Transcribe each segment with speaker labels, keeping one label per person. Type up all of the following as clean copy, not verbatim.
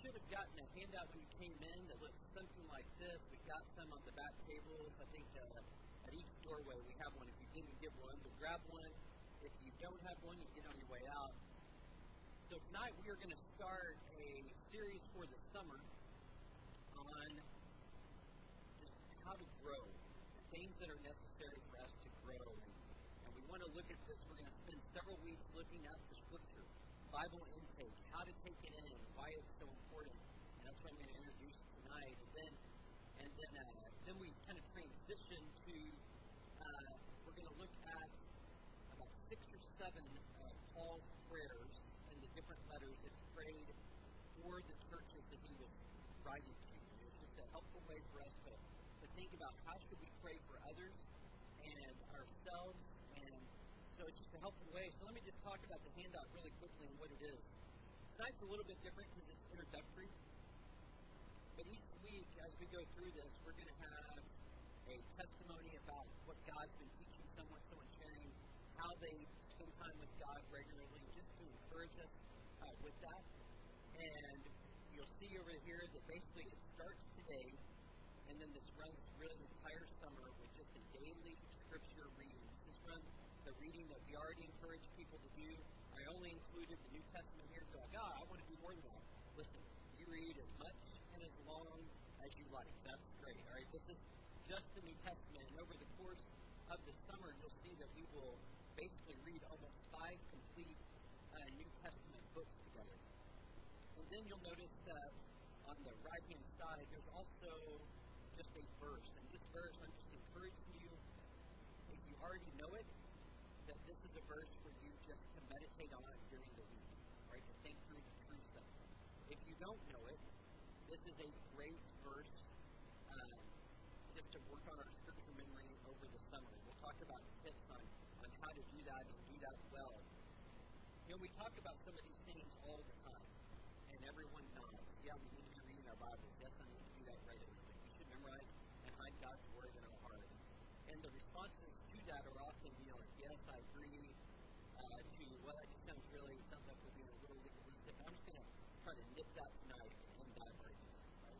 Speaker 1: should have gotten a handout when you came in that looks something like this. We've got some on the back tables. I think at each doorway we have one. If you didn't get one, but grab one. If you don't have one, you get on your way out. So tonight we are going to start a series for the summer on just how to grow, the things that are necessary for us to grow. And we want to look at this. We're going to spend several weeks looking at the Scripture, Bible intake, how to take it in, why it's so important. And that's what I'm going to introduce tonight. And then we kind of transition to we're going to look at about 6 or 7 Paul's prayers in the different letters that he prayed for the churches that he was writing to. It's just a helpful way for us to think about how should we pray for others and ourselves. And so it's just a helpful way. So let me just talk about the handout really quickly and what it is. Tonight's a little bit different because it's introductory. But each week as we go through this, we're going to have a testimony about what God's been teaching someone sharing how they spend time with God regularly, just to encourage us with that. And you'll see over here that basically it starts today, and then this runs really the entire summer with just a daily Scripture reading. This is from the reading that we already encourage people to do. I only included the New Testament here, so I want to do more than that. Listen, you read as much and as long as you like. That's great. All right, this is just the New Testament, and over the course of the summer, you'll see that we will basically read almost 5 complete New Testament books together. And then you'll notice that on the right-hand side, there's also just a verse. And this verse, I'm just encouraging you, if you already know it, that this is a verse for you just to meditate on during the week, right? To think through the truths of it. If you don't know it, this is a great verse just to work on our scripture memory over the summer. We'll talk about tips on how to do that and do that well. You know, we talk about some of these things all the time, and everyone nods. Yeah, we need to be reading our Bibles. Yes, I need to do that regularly. We should memorize and hide God's Word in our heart. And the responses to that are often, like, yes, I agree, to, well, it sounds like we're being a little legalistic. I'm just going to try to nip that tonight and dive right in. Right?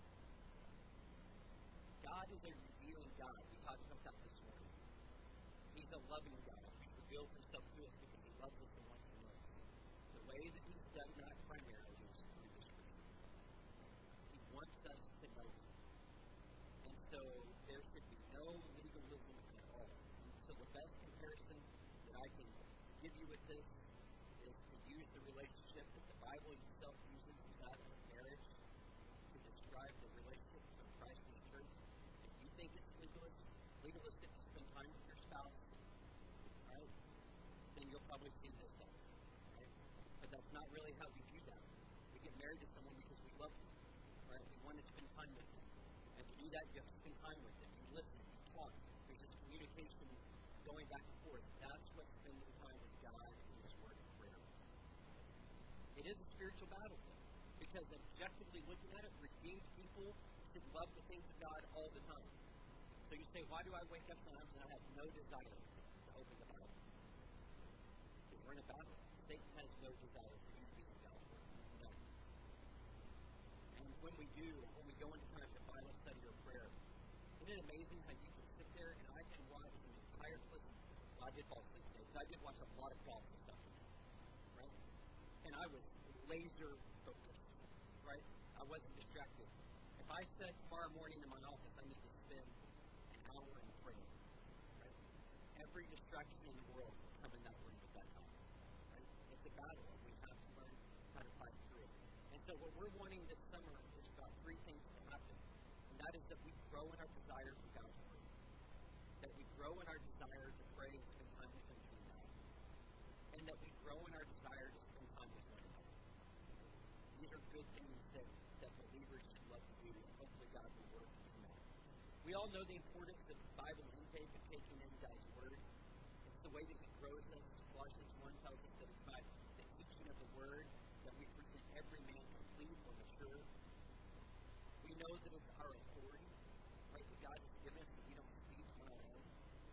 Speaker 1: God is a revealing God. We talked about that this morning. He's a loving God. He reveals himself to us because he loves us and wants to know us. The way that he's done that primarily is through the Scripture. He wants us to know him. And so there should be no legalism at all. And so the best comparison that I can give you with this is to use the relationship that the Bible itself uses, is that of marriage, to describe the relationship of Christ and the church. If you think it's legalistic to spend time with your spouse, right, then you'll probably see this stuff, right? But that's not really how we do that. We get married to someone because we love them, right? We want to spend time with them. And to do that, you have to spend time with them. You listen, you talk. There's this communication going back and forth. That's what spending time with God in His Word and prayer is. It is a spiritual battle, though, because objectively looking at it, redeemed people should love the things of God all the time. So you say, why do I wake up sometimes and I have no desire to open the Bible? Because we're in a battle. Satan has no desire for you to be in God's Word. No. And when we do, when we go into times of Bible study or prayer, isn't it amazing how you can sit there and I can watch an entire clip? I did fall asleep today, because I did watch a lot of golf this afternoon, right? And I was laser focused, right? I wasn't distracted. If I said tomorrow morning in my office I need to spend an hour in prayer, right? Every distraction in the world will come in that room at that time, right? It's a battle, and we have to learn how to fight through it. And so what we're wanting this summer is about 3 things to happen. And that is that we grow in our desire for God's Word. That we grow in our desire to pray and spend time with Him through that. And that we grow in our desire to spend time with one another. These are good things that believers love to do, and hopefully God will work in that. We all know the importance of Bible intake and taking in God's Word. It's the way that He grows us. Colossians 1 tells us that it's by the teaching of the Word that we present every man complete or mature. We know that it's our authority, right, that God has given us, that we don't speak on our own.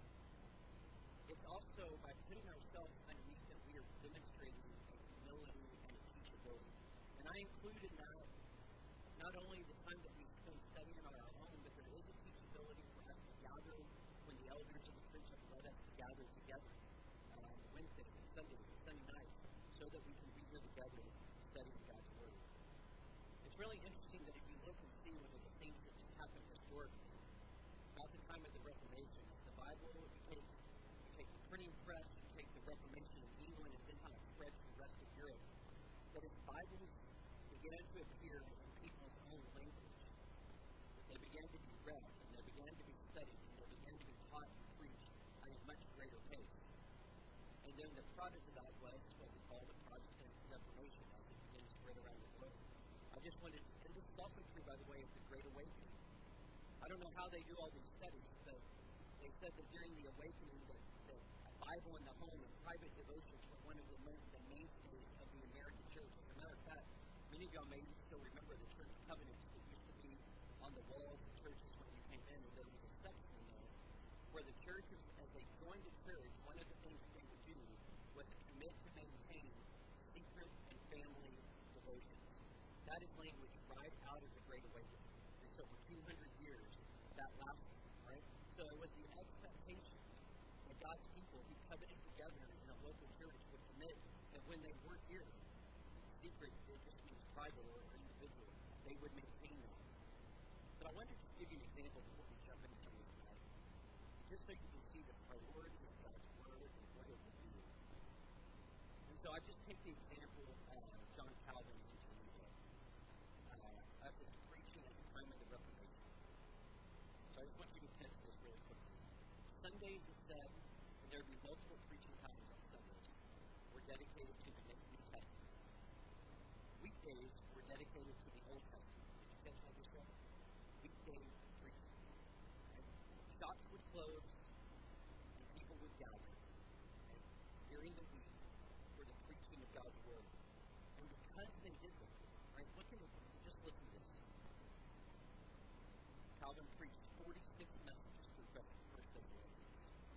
Speaker 1: It's also by putting ourselves underneath that we are demonstrating a humility and a teachability. And I include in that not only the time that we spend studying on our own, but there is a teachability for us to gather when the elders of the church have led us to gather together Wednesdays and Sundays and Sunday nights so that we can be here together studying God's Word. It's really interesting that if you look and see one of the things that happened historically, about the time of the Reformation, the Bible, you take the printing press, you take the Reformation in England, and then how it spread to the rest of Europe. But as Bibles began to appear in people's own language, they began to be read, and they began to be studied, and they began to be taught and preached at a much greater pace. And then the product of that was what we call the Protestant Reformation as it began to spread around the world. I just wanted, and this is also true, by the way, of the Great Awakening. I don't know how they do all these studies, but they said that during the Awakening that the Bible in the home and private devotions were one of the mainstays of the American church. As a matter of fact, many of y'all may still remember the church covenants that used to be on the walls of churches when you came in, and there was a section there where the churches, as they joined the church, one of the things that they would do was commit to maintain secret and family devotions. That is language right out of the Great Awakening. And so for 200 years, that lasted, right? So it was the expectation that God's people who covenanted together in a local church would commit that when they weren't here, secret, it just means private or individual, they would maintain that. But I wanted to just give you an example before we jump into some of this tonight, just so you can see the priority of God's Word and what it will do. And so I just take the example of John Calvin's Interlude of his preaching at the time of the Reformation. So I just want you to catch this really quickly. Sundays, it said, and there would be multiple preaching times on Sundays, were dedicated to the New Testament. Weekdays were dedicated to the Old Testament. Did you catch what you said? Weekdays preaching. Right? Shops would close, and people would gather during the week for the preaching of God's Word. And because they did that, right, just listen to this. Calvin preached 46 messages through First Thessalonians,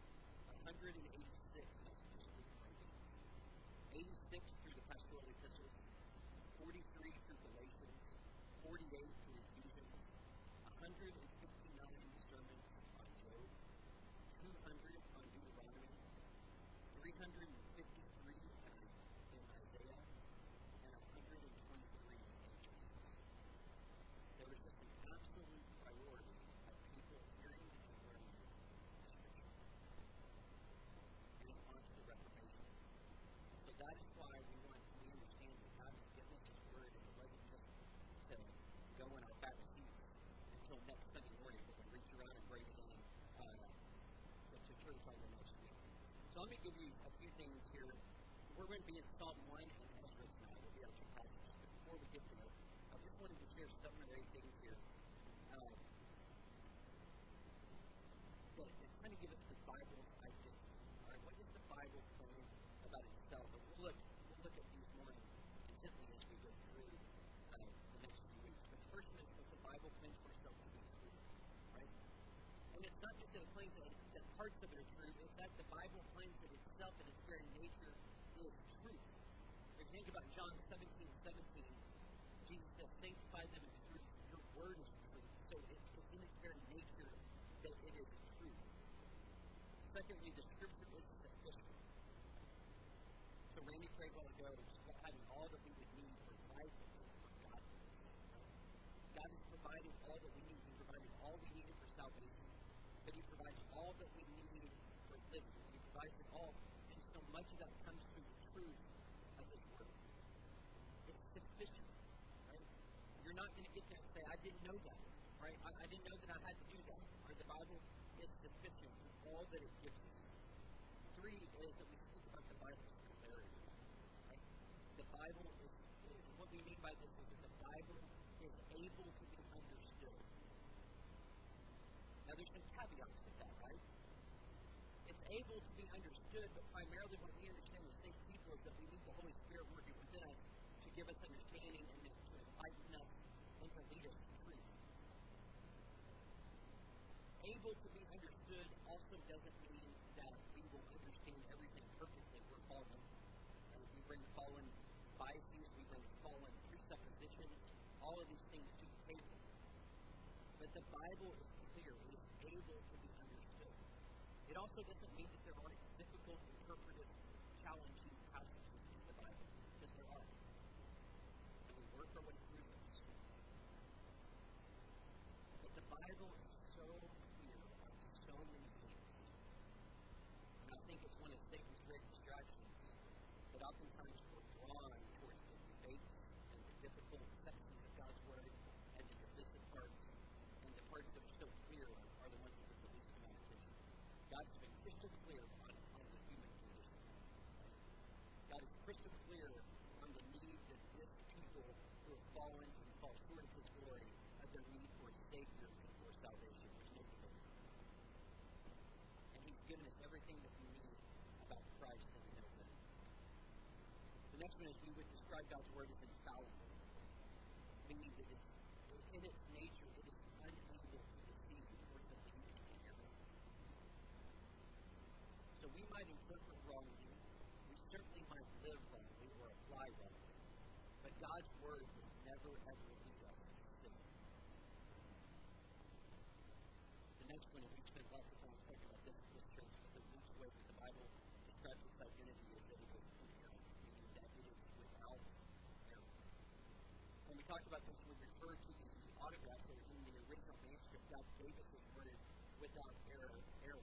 Speaker 1: 186 messages through Corinthians, 86 through the pastoral epistles, 43 through Galatians, 48 through Ephesians, 159 sermons on Job, 200 on Deuteronomy, 353 in Isaiah, and 123 in Genesis. There was just an absolute priority of people hearing and learning Scripture. And it launched the Reformation. So that is why we understand that God has given us His Word, and it wasn't just to go in our back seats until next Sunday morning, we're going to reach around and bring it in to church on the next week. So let me give you a few things here. We're going to be in Psalm 1 and Ezra tonight. We'll be our two passages. But before we get there, I just wanted to share 7 or 8 things here that kind of give us the Bible's identity. All right, what does the Bible claim about itself? And we'll look at these more intently as we go through the next few weeks. But the first one is that the Bible claims for itself to be true. Right? And it's not just that it claims that parts of it are true, it's that the Bible claims that itself in its very nature is truth. If you think about John 17:17, Jesus said, sanctify them in truth. Your word is truth. So it's in its very nature that it is truth. Secondly, the Scripture is sufficient. So Randy prayed a while ago about having all that we would need for life and for godliness. God has provided all that we need. He provided all we needed for salvation, but He provides all that we need for living. He provides it all. And so much of that comes through the truth of His Word. It's sufficient. Right? You're not going to get there and say, I didn't know that. Right? I didn't know that I had to do that. Right? The Bible is sufficient in all that it gives us. 3 is that we speak about the Bible's clarity. Right? The Bible is, what we mean by this is that the Bible is able to be understood. Now there's some caveats with that, right? It's able to be understood, but primarily what we understand as faith people is that we need the Holy Spirit working within us to give us understanding and to enlighten us and to lead us to truth. Able to be understood also doesn't mean that we will understand everything perfectly. We're fallen. We bring fallen biases, we bring fallen presuppositions, all of these things to the table. But the Bible is clear. It is able to be understood. It also doesn't mean that there aren't difficult, interpretive, challenging passages in the Bible, because there are. And we work our way through those. But the Bible is so clear on so many things. And I think it's one of Satan's great distractions that oftentimes we're drawn towards the debates and the difficult sections of God's Word and the divisive parts, and the parts that are so clear are the ones that get the least amount of attention. God's been crystal clear on the human condition. God is crystal clear on the need that this people who have fallen and fall short of His glory have their need for a Savior and for salvation. There's no debate. And He's given us everything that we need about Christ and we know that. The next one is we would describe God's Word as infallible, meaning that in its nature it is unable to deceive or to lead to error. So we might interpret wrongly, we certainly might live wrongly or apply wrongly, but God's Word will never ever lead us to sin. The next one, and we spent lots of time talking about this church, but the next way that the Bible describes its identity is that it is inerrant, meaning that it is without error. When we talk about this, we refer to the autograph that in the original manuscript, God gave us His Word without error.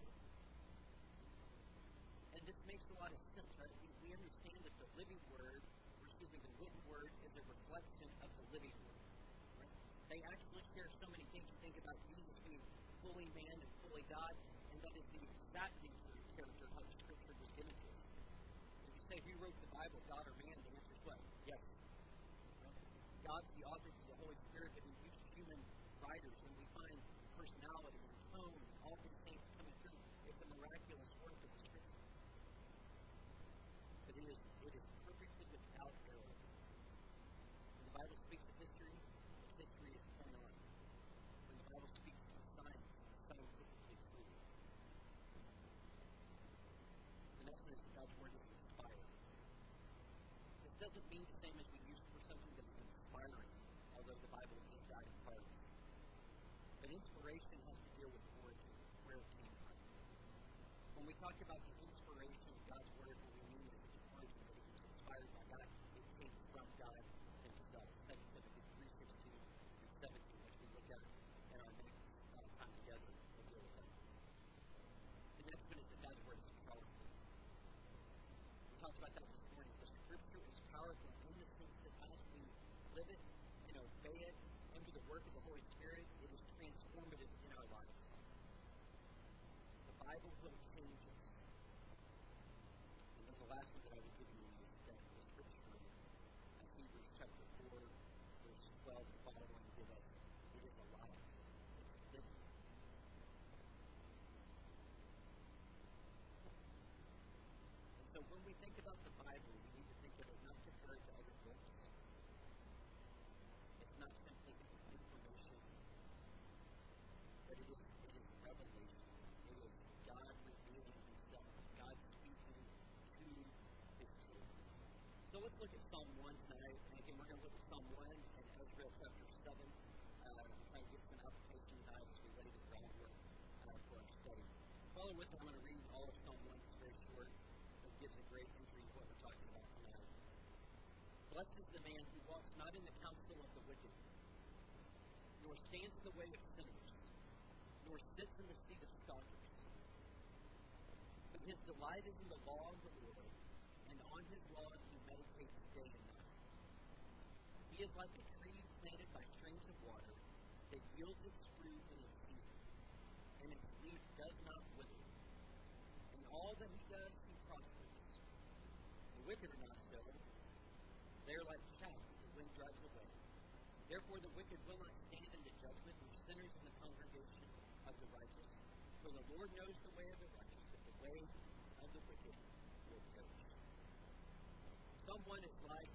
Speaker 1: And this makes a lot of sense, right? We understand that the living Word, or excuse me, the written Word is a reflection of the living Word. Right? They actually share so many things. You think about Jesus being fully man and fully God, and that is the exact nature of character of the Scripture was given to us. If you say who wrote the Bible, God or man, the answer is what? Yes. God's the author of the Holy Spirit, but He used human writers, and we find personality and tone and all these things coming through. It's a miraculous work of the Scripture. But it is perfectly without error. When the Bible speaks of history, its history is point on. When the Bible speaks of science, it's scientifically true. The next one is that God's Word is inspired. This doesn't mean the same as we use for something that is inspiring, although the Bible is God in parts. But inspiration has to deal with origin, where it came from. When we talk about the inspiration of God's Word, what we mean is the origin, that it was inspired by God. It came from God Himself. 2 Timothy 3:16 and 17, which we look at in our next time together, we'll deal with that. The next one is that God's Word is powerful. We talked about that this morning. The Scripture is powerful in the sense that as we live it and obey it under the work of the Holy Spirit, it is transformative in our lives. The Bible will change us. And then the last one that I would give you is that the Scripture, as Hebrews chapter 4, verse 12 and following give us, it is alive. It is living. And so when we think about the Bible, we need to think of it not compared to other books. It's not simply information, but it is revelation. It is God revealing Himself, God speaking to His children. So let's look at Psalm 1 tonight. And again, we're going to look at Psalm 1 and Ezra chapter 7. Try to get some application tonight as we lay the groundwork for our study. Follow with me. I'm going to read all of Psalm 1. It's very short. It gives a great entry of what we're talking about tonight. Blessed is the man who walks not in the counsel of the wicked, nor stands in the way of sinners, nor sits in the seat of scoffers. But his delight is in the law of the Lord, and on his law he meditates day and night. He is like a tree planted by streams of water that yields its fruit in its season, and its leaf does not wither. In all that he does, he prospers. The wicked are not so. They are like chaff that the wind drives away. Therefore the wicked will not stand in the judgment, nor sinners in the congregation of the righteous. For the Lord knows the way of the righteous, but the way of the wicked will perish. Someone is like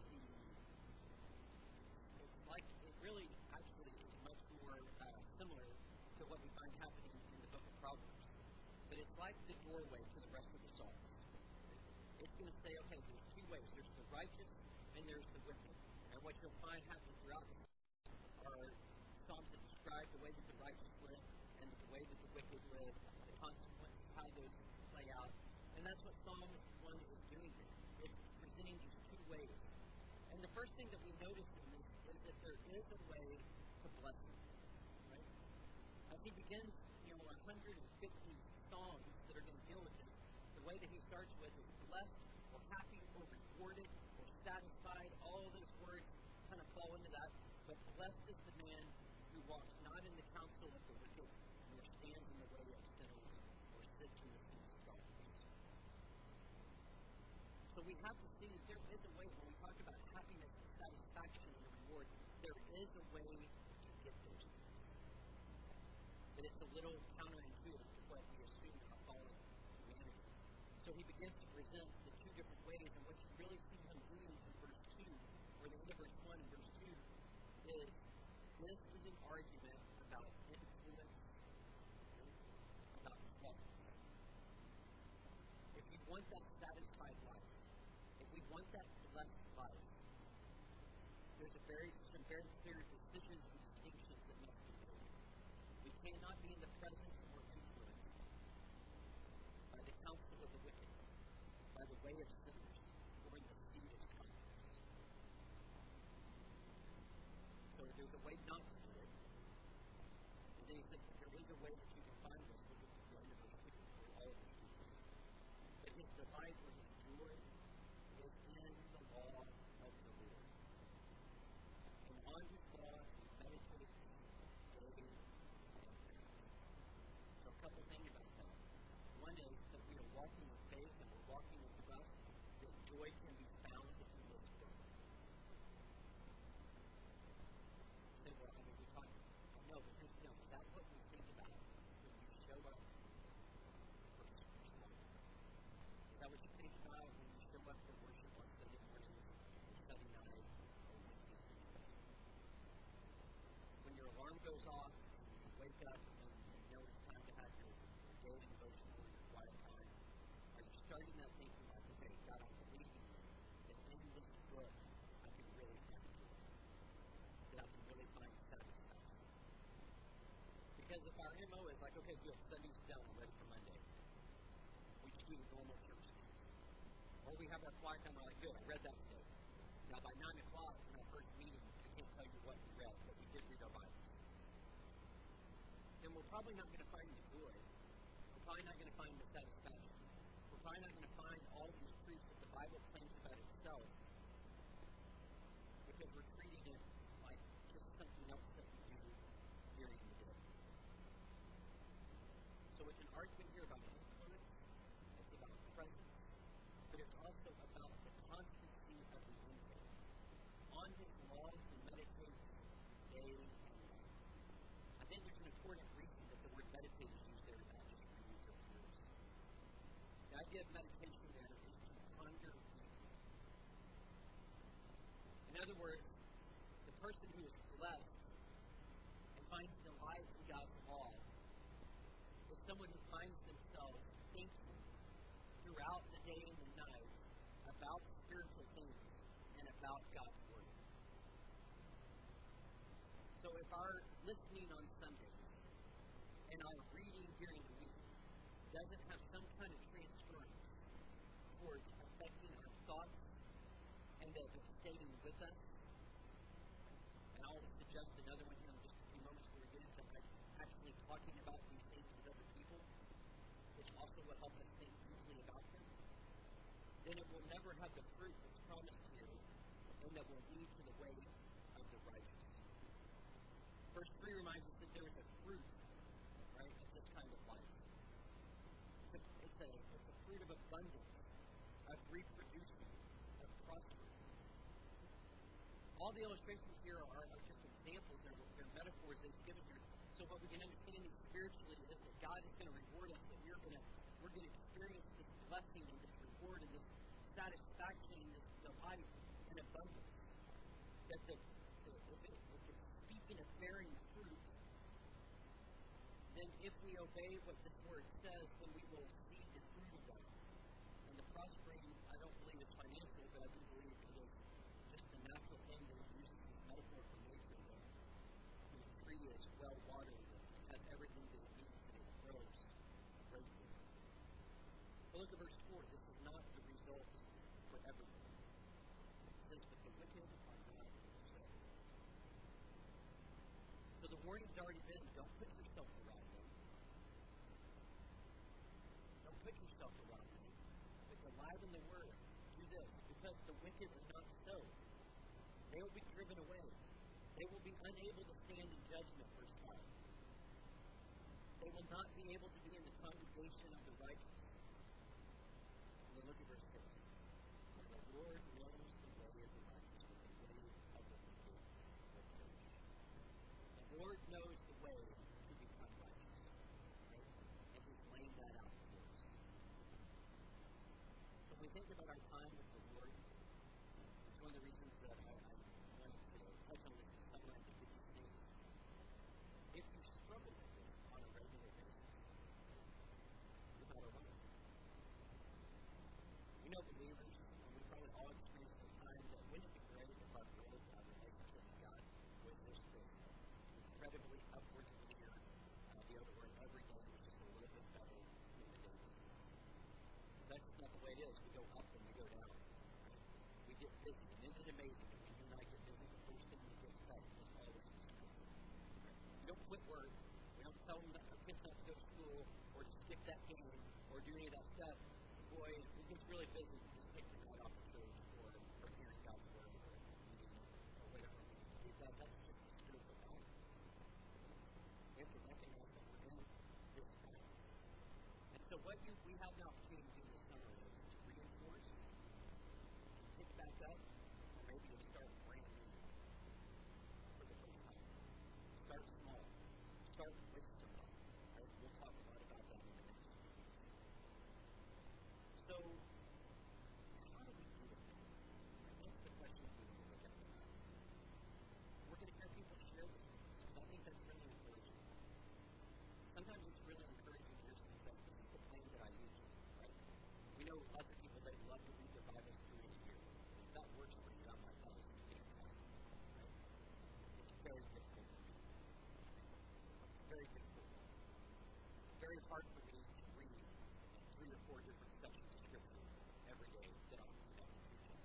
Speaker 1: it really actually is much more similar to what we find happening in the book of Proverbs. But it's like the doorway to the rest of the Psalms. It's going to say, okay, there's two ways. There's the righteous and there's the wicked. And what you'll find happening throughout are Psalms that describe the way that the righteous live and the way that the wicked live, the consequences, how those play out. And that's what Psalm 1 is doing here. It's presenting these two ways. And the first thing that we notice in this is that there is a way to bless him. Right? As he begins, 150 songs that are going to deal with this, the way that he starts with is blessed or happy or rewarded or satisfied. All those words kind of fall into that. But blessed is the man who walks not in the counsel of the wicked, nor stands in the way of sinners, or sits in the seat of darkness. So we have to see that there is a way, when we talk about happiness and satisfaction and reward, there is a way to get those things. But it's a little counterintuitive to what we assume in our fallen humanity. So he begins to present the two different ways, and what you really see him doing in verse 2, or the end of verse 1 and verse 2, is this is an argument about influence, about justice. If you want that satisfied life, if we want that blessed life, there's some very clear decisions and distinctions that must be made. We cannot be in the presence or influence by the counsel of the wicked, by the way of sinners, or in the seat of scoffers. So there's a way not to do it. And then he says that there is a way that you can find this. Look at the end of verse 2 for all of these people. But his delight or his joy is in the law of the Lord. And on his law he meditates day and night. So a couple things about that. One is that we are walking in faith and we're walking in trust, that joy can be found in this book. You say, well, we talk, no, but just know, is that what we think about when you show up for Sunday? Is that what you think about when you show up for worship on Sunday mornings, or Sunday night, or Wednesday evenings? When your alarm goes off, and you wake up, and you know it's time to have your daily devotional or your quiet time, are you starting that thinking like, okay, God, I'm believing that in this book I can really find joy, that I can really find satisfaction? Because if our MO is like, okay, good, Sunday's done, I'm ready for Monday, we just do the normal church things. Or we have our quiet time, we're like, good, I read that today. Now by 9 o'clock in our first meeting, I can't tell you what we read, but we did read our Bible. Then we're probably not going to find the joy. We're probably not going to find the satisfaction. We're probably not going to find all these truths that the Bible claims about itself, because we're treating it like just something else that we do during the day. So it's an argument here about influence, it's about presence, but it's also about the constancy of the intake. On his law he meditates day and night. I think there's an important reason that the word meditate is used there, not just read those words. The idea of meditation there is to ponder deeply. In other words, the person who is blessed and finds delight in God's law is someone who finds themselves thinking throughout the day and the night about spiritual things and about God's Word. So if our listening on Sundays and our reading during the week doesn't have some kind of transference towards affecting our thoughts and that it's staying with us, and I'll suggest another one here in just a few moments before we get into actually talking about these things with other people, which also will help us think deeply about them, then it will never have the fruit that's promised here, and that will lead to the way of the righteous. Verse 3 reminds us that there is a fruit, right, of this kind of life. It's a fruit of abundance, of reproducing, of prospering. All the illustrations here are just examples, they're metaphors that it's given here. So what we can understand is spiritually is that God is going to reward us, that we're going to experience this blessing and this reward and this satisfaction and this delight and abundance. That if it's speaking of bearing fruit, then if we obey what this word says, then we will see the fruit of that. And the prospering, I don't believe is financial, but I do believe it is just the natural thing that it uses as metaphor for nature. tree is well watered and has everything that it needs and it grows greatly. But look at verse 4. This is not the result for everyone. It says, but the wicked are not saved. So the warning's already been, don't put yourself around them. Don't put yourself around them. But alive in the word. Do this, because the wicked are not so. They will be driven away. They will be unable to stand in judgment, verse 5. They will not be able to be in the congregation of the righteous. And then look at verse 6. For the Lord knows the way of the righteous, but the way of the wicked will perish. The Lord knows the way to become righteous. Right? And He's laid that out for us. So when we think about our time with the Lord, it's one of the reasons that I wanted to touch on this summer and to get these things. If you struggle with this on a regular basis, you got to run. We know believers, and we probably all experienced the time that wouldn't it be great if our growth, our relationship with God was just this incredibly upward linear, the other word, every day was just a little bit better than the day before. That's not the way it is. We go up and we go down. We get busy, and isn't it amazing that when you and I get busy, the first thing that gets cut is always the school. We don't quit work. We don't tell them that our kids not to go to school, or to skip that game, or do any of that stuff. Boy, it gets really busy. We just take the night off of church, or hearing God's word, or whatever. That's just the spiritual power. We have to recognize that we're in this time. And so what we have an opportunity to do this summer is to reinforce, pick back up, or maybe to start brand new for the first time. Start small. Start with somebody. Right? We'll talk about that in the next few weeks. So, how do we do it? That's the question we need to look at tonight. We're going to hear people share this with us, because I think that's really encouraging. Sometimes it's really encouraging to hear something like, this is the plan that I use, right? We know lots of people, they love to read their Bibles through a year. If that works for you, I'm like, oh, this is fantastic, right? It's very difficult for me. It's very difficult. It's very hard for me to read 3 or 4 different sections of Scripture every day that I'm preaching.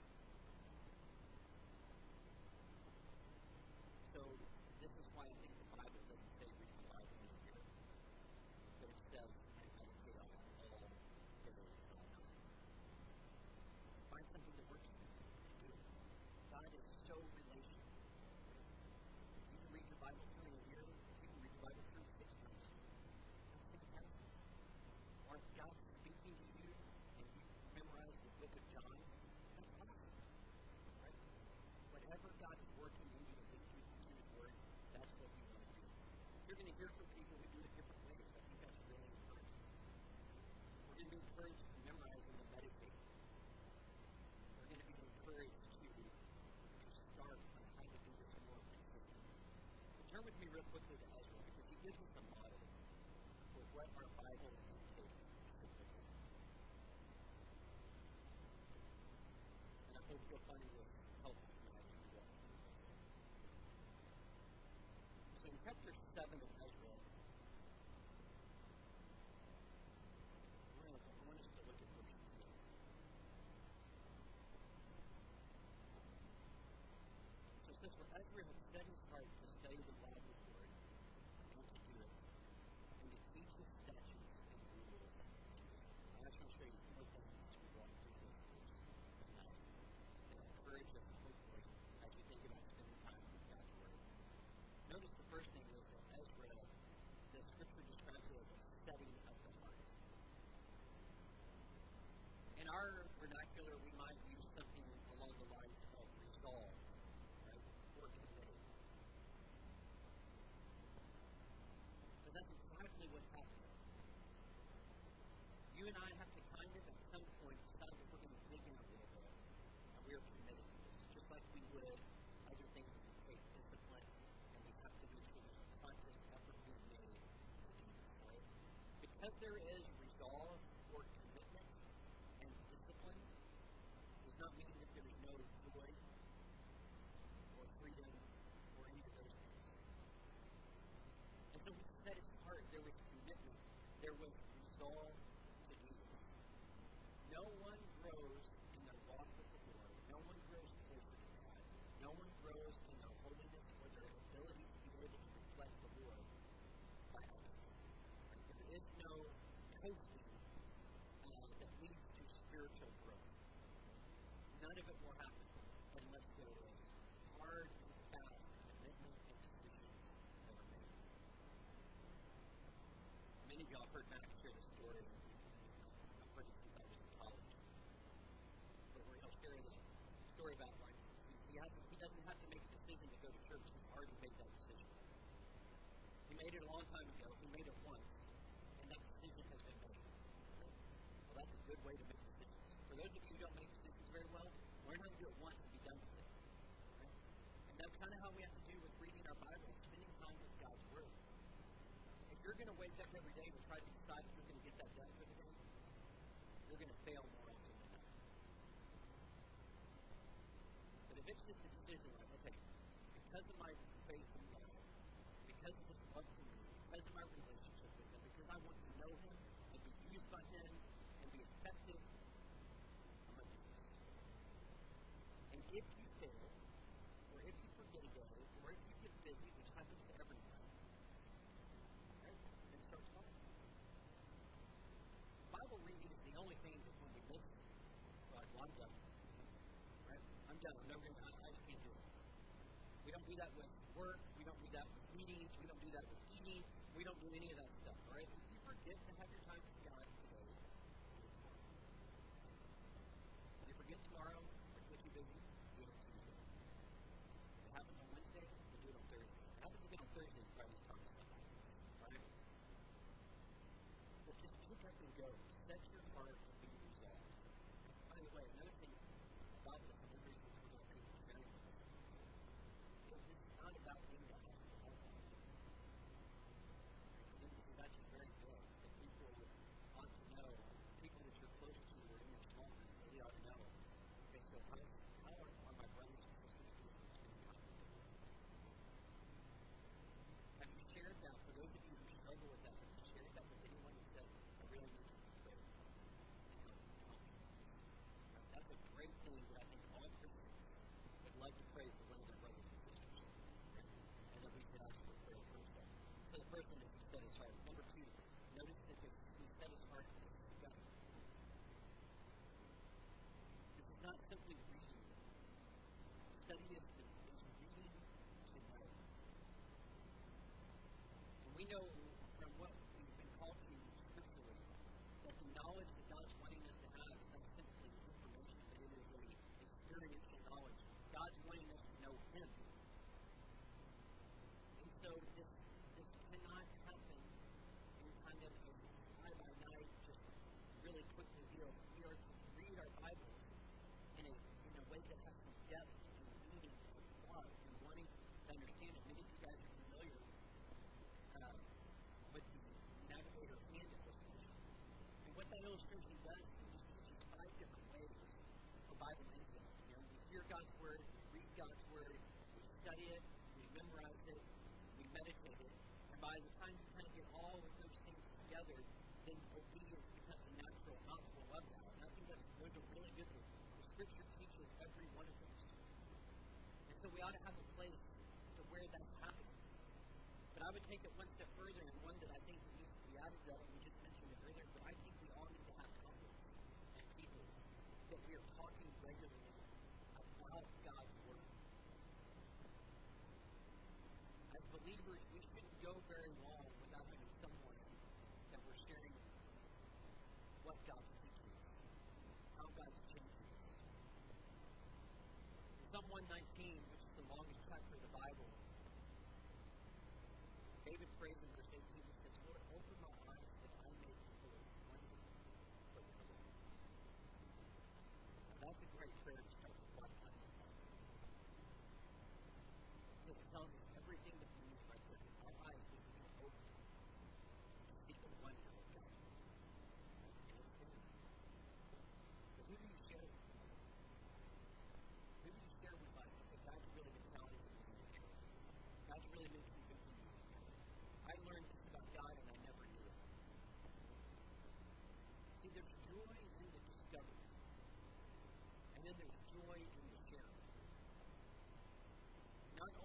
Speaker 1: So, this is why I think the Bible doesn't say read the Bible in a year, but it says meditate on it all day and all night. Find something that works for you to do. God is so relational. You can read the Bible through in a year, you can read the Bible through 6 months. That's fantastic. Or if God's speaking to you and you memorize the book of John, that's awesome. Right? Whatever God is working in you to lead you to His Word, that's what you want to do. You're going to hear from people who do it different ways. I think that's really encouraging. We're going to be encouraged to memorize and to meditate. We're going to be encouraged to start on how to do this more consistently. Turn with me real quickly to Ezra, because he gives us a model for what our Bible can take specifically. And I hope you'll find this helpful tonight as we walk through this. So in chapter 7 of Ezra, I want us to look at verse 2. So it says, for Ezra had set his heart to study the law of the Lord, and to do it, and to teach his statutes and rules to Israel. I'm actually going to show you 4 things as we walk through this verse tonight. And encourage us, hopefully, as you think about spending time with God's Word. Notice the first thing is that Ezra, the Scripture describes it as a setting of the heart. In our vernacular, we might use something along the lines of resolve, right? Or committed. So that's exactly what's happening. You and I have to kind of, at some point, decide that we're going to dig in a little bit, and we are committed to this, just like we would other things that take discipline, and we have to make sure there's a conscious effort being made to do this, right? Because there is resolve or commitment and discipline, does not mean that there is no joy or freedom or any of those things. set his heart. There was commitment. There was resolve to do this. No one grows in their walk with the Lord. No one grows closer to God. No one grows in their holiness or their ability to be able to reflect the Lord by accident. There is no coasting that leads to spiritual growth. None of it will happen unless there is hard and fast commitment and decisions that are made. Many of y'all have heard Max share the story. I've heard it since I was in college. But where he'll share the story about like he doesn't have to make a decision to go to church. He's already made that decision. He made it a long time ago. He made it once. And that decision has been made. Well, that's a good way to make decisions. For those of you who don't make decisions very well, learn how to do it once and be done with it. Right? And that's kind of how we have to do with reading our Bible, spending time with God's Word. If you're going to wake up every day and try to decide if you're going to get that done for the day, you're going to fail more often than not. But if it's just a decision like, okay, because of my faith in God, because of His love for me, because of my relationship with Him, because I want to know Him and be used by Him and be effective, I'm going to do this. And if you fail, or if you forget a day, or if you get busy, which happens to everyone, right, then start tomorrow. Bible reading is the only thing that when we miss, well, I'm done. Right? I'm done. I just can't do it. We don't do that with work. We don't do that with meetings. We don't do that with eating. We don't do any of that stuff. All right? If you forget to have your time with God today, do it tomorrow. If you forget tomorrow, or get too busy, do it on Tuesday. If it happens on Wednesday, then do it on Thursday. If it happens again on Thursday, you probably need to talk to somebody. All right? But just pick up and go. Set your heart to be resolved. By the way, another thing about this, and one reason we don't think it's very much, is this is not about being the ask for help. I think this is actually very good that people ought to know, people that you're close to or in your small group really ought to know. Okay, so how are my brothers and sisters doing in spending time with the Lord? Have you shared that? For those of you who struggle with that, have you shared that with anyone who said, I really need some prayer? That's a great thing that I think all Christians would love to pray for one of their brothers and sisters. And that we can ask for prayer first. So the first one is he set his heart. Number two, notice that he set his heart to seek God. This is not simply reading. Study is reading to know. And we know from what we've been called to scripturally that the knowledge that God's wanting us to have is not simply information, but it is an experiential knowledge. God's wanting us to know Him. And so this cannot happen in kind of a fly-by-night, just really quickly deal. We are to read our Bibles in a way that has some depth and meaning and thought and wanting to understand it. Many of you guys are familiar with the Navigator hand illustration. And what that illustration does is it just teaches 5 different ways for Bible intake. You know, we hear God's Word, we read God's Word, we study it, we memorize it, we meditate it, and by the time you kind of get all of those things together, then obedience becomes a natural outflow of that. And I think those are really good things. The Scripture teaches every one of those. And so we ought to have a place to where that's happening. But I would take it one step further, and one that I think needs to be added to that, and we just mentioned it earlier, but I think we all need to have confidence and people that we are talking regularly about God's Word. As believers, we shouldn't go very long without having someone that we're sharing what God's teaching us, how God's changing us. In Psalm 119, which is the longest chapter of the Bible, David prays in verse 18, he says, Lord, open my eyes that I may behold wonders from your law. Now that's a great prayer to start with God's time with God. Because it tells us everything that we need right there. Our eyes need to be open to see the wonder of God. And it's good. But who do you share with? Who do you share with God? Because God's really been telling you to do. God's really making you continue. I learned this about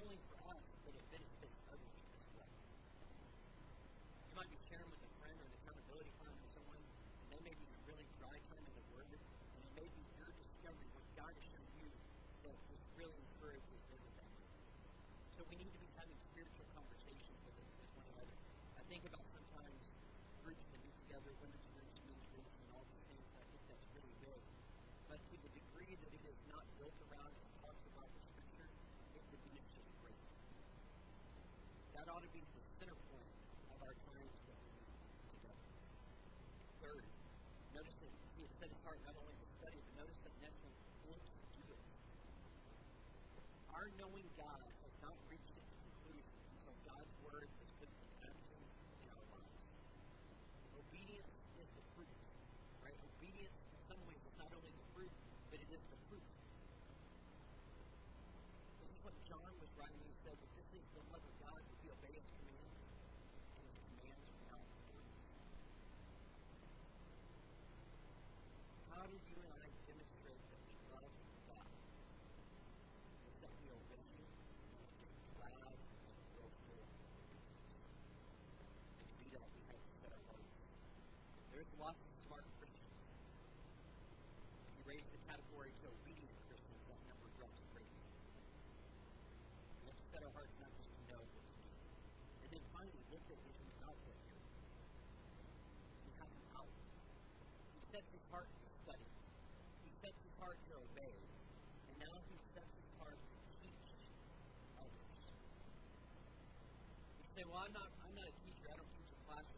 Speaker 1: only for us, but it benefits others as well. You might be sharing with a friend or an accountability partner or someone, and they may be in a really dry time in the Word, and it may be you're discovering what God has shown you that was really encourages them at that moment. So we need to be having spiritual conversations with one another. I think about sometimes groups that meet together, women's groups, men's groups, and all these things. I think that's really good. But to the degree that it is not built around and talks about the Scripture, it diminishes greatly. That ought to be the center point of our times that we meet together. Third, notice that he has set his heart not only to study, but notice that next one, and to do it. Our knowing God has not reached its conclusion until God's Word is put in action in our lives. Obedience is the fruit, right? Obedience, in some ways, is not only the fruit, but it is the fruit. This is what John was writing when he said that this is the love of God, that we obey His commands, and His commands are not words. How do you and I demonstrate that we love God? It's that we obey Him, and it's glad and grateful. And to do that, we have to set our hearts. There's lots of smart Christians. If you raise the category to obedient Christians, that number drops greatly. We have to set our hearts not just to know, but to do. And then finally, look at his outlet here. He has an outlet. He sets his heart to study. He sets his heart to obey. And now he sets his heart to teach others. You say, well, I'm not a teacher. I don't teach a classroom.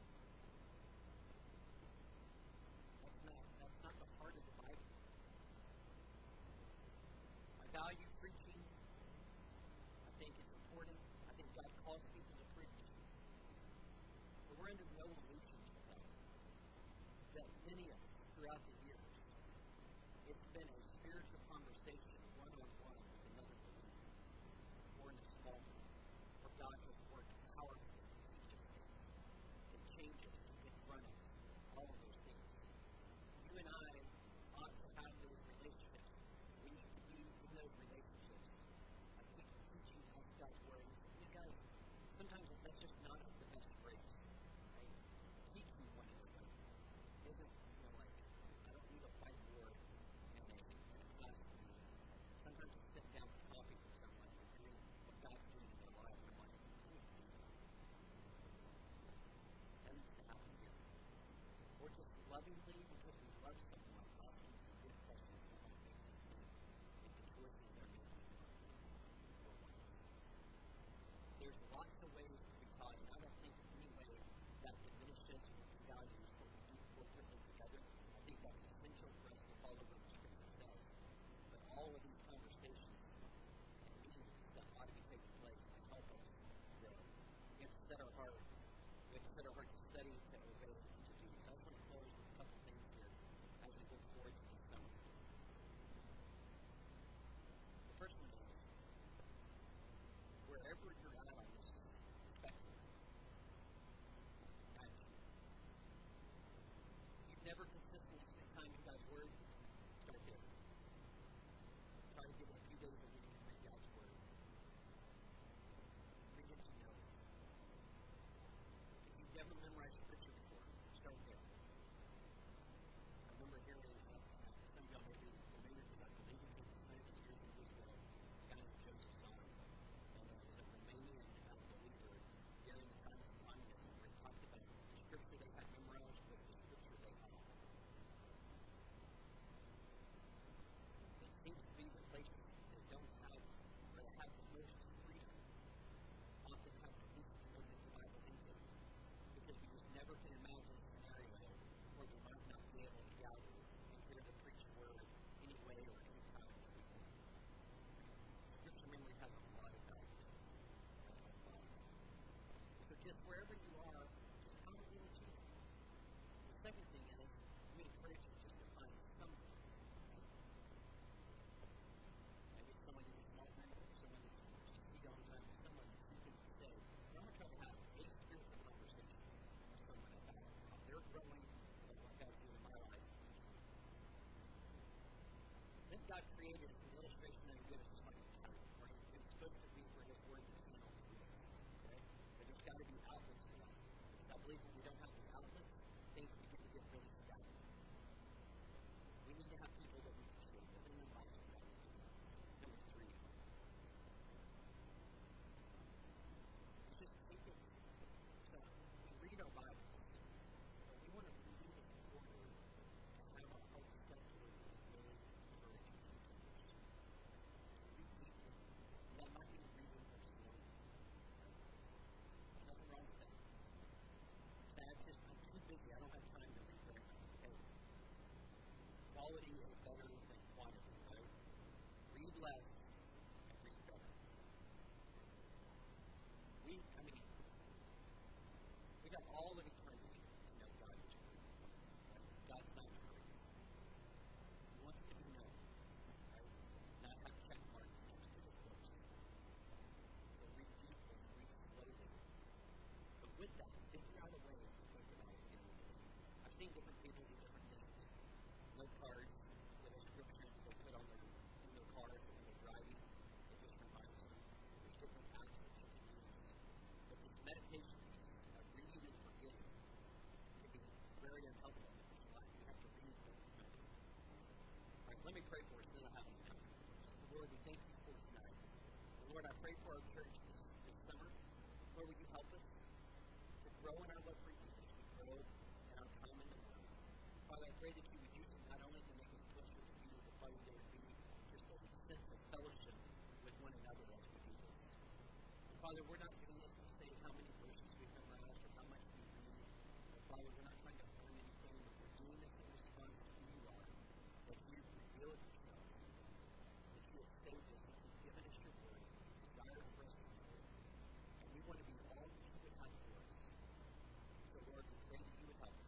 Speaker 1: That's not the heart of the Bible. I value preaching. I think it's important. I think God calls people to preach. But we're under no illusion that many of us throughout the years, it's been a spiritual conversation one-on-one with another believer, or in a small group, where God has worked powerfully to teach us things, to change us, to confront us, all of those things. You and I ought to have those relationships. We need to be in those relationships. I think teaching us God's Word. You guys, sometimes that's just not the best phrase, right? Teaching one another isn't, like, I don't need a whiteboard and a classroom. Sometimes I sit down with coffee with someone and hearing what God's doing in their life, and I'm like, I need to do that. That needs to happen here. Or just lovingly, because we love someone, asking some good questions that might make them think into choices they're making in their lives. There's lots of ways to be taught, and I don't think any way that diminishes what God is, what we do corporately together. I think that's essential for us to follow what the Scripture says. But all of these conversations and meetings that ought to be taking place will help us grow. We have to set our heart. We have to set our heart to study, to obey, and to do. So I want to close with a couple things here as we look forward to this summer. The first one is, wherever you're at on this spectrum, you've never consistently spent time in God's Word, start there. Try to give it a few days a week and read God's Word. Read it to know it. If you've never memorized Scripture before, start there. I remember hearing some of y'all may be familiar with, I believe it was hundreds of years ago, a guy named Joseph Stalin. And it was a Romanian believer during the time of communism, where he talked about the Scripture they had memorized with the Scripture they had. It seems to be the places that don't have, or that have the most freedom, often have the least to look at the Bible into. Because we just never can imagine a scenario where we might not be able to gather and hear the preached Word any way or any time that we want. Scripture memory has a lot of value. So just wherever you are, just come to the team. The second thing is, we encourage you just to find someone. Maybe it's someone in the small group, or someone that you just see all the time, or someone that you can say, I'm going to try to have a spiritual conversation with someone about how they're growing and what God's doing in my life. Then God created us an illustration that He gave us just like a child, right? We supposed to be for His Word to stand on through us. Okay? But there's got to be outlets for that. Because I believe when we don't have the outlets, things begin to get really stagnant. We need to have people that we can share with in the lives of God. Number 3. It's just take it. So we read our Bibles, but we want to read it in order and have our hearts set to where we really encourage and teach others. Read deeply. And that might mean reading for slowly. There's nothing wrong with that. Say, I'm too busy. I don't have time to read very much. Okay. Quality is better than quantity, right? Read less and read better. We got all of eternity to know God is true. Right? God's not true. He wants to be known, right? Not have check marks next to His works. So read deeply, read slowly. But with that, figure out a way to think about it every day. I've seen different people do different things. Note cards with a scripture they put on in their car when they're driving. It just reminds them. There's different apps that you can use. But this meditation piece of reading and forgetting can be very unhelpful in your life. You have to read and remember. All right, let me pray for us, then I'll have an announcement. Lord, we thank you for tonight. Lord, I pray for our church this summer. Lord, would you help us to grow in our love for you as we grow in our time in the Word. Father, I pray that you would use it not only to make us closer to you, but Father, there would be just a sense of fellowship with one another as we do this. And Father, we're not doing this to say how many verses we memorize or how much we read. But Father, we're not trying to earn anything, but we're doing this in response to who you are. That you've revealed yourself, that you have saved us, that you've given us your word, that you desire for us to know it. And we want to be all that you would have for us. So Lord, we pray that you would help us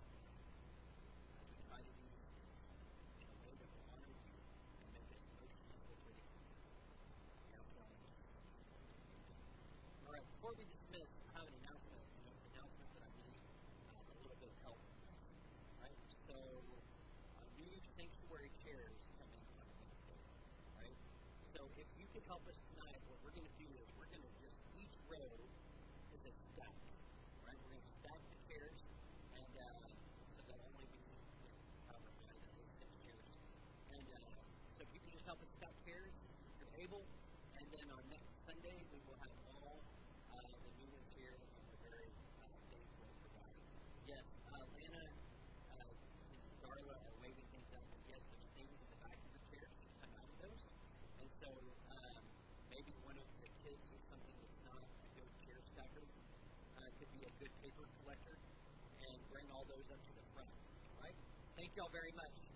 Speaker 1: as we try to do these things in a way that will honor you and make us most useful for the kingdom. We ask all in Jesus' name. All right, before we dismiss, I have an announcement that I need a little bit of help with. Right? So, new sanctuary chairs coming on Wednesday. Right? So, if you could help us tonight, what we're going to do is we're going to just, each row is a stack. Right? We're going to stack the chairs, and so that'll only be, however high that is, 6 chairs. And so, if you can just help us stack chairs, if you're able, and then on next Sunday, we will have all the new ones here on the very thankful for that. Yes, Lana and Darla are waving things up, and yes, there's things in the back of the chairs that come out of those. And so maybe one of the kids or something that's not a good chair stacker could be a good paper collector and bring all those up to the front. All right? Thank you all very much.